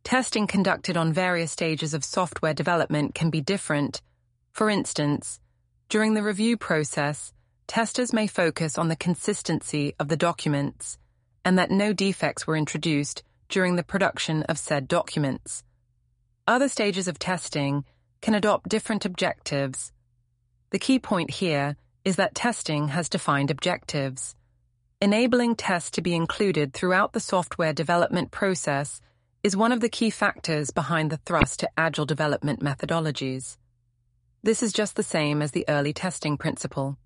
testing conducted on various stages of software development can be different. For instance, during the review process, testers may focus on the consistency of the documents and that no defects were introduced during the production of said documents. Other stages of testing can adopt different objectives. The key point here is that testing has defined objectives. Enabling tests to be included throughout the software development process is one of the key factors behind the thrust to agile development methodologies. This is just the same as the early testing principle.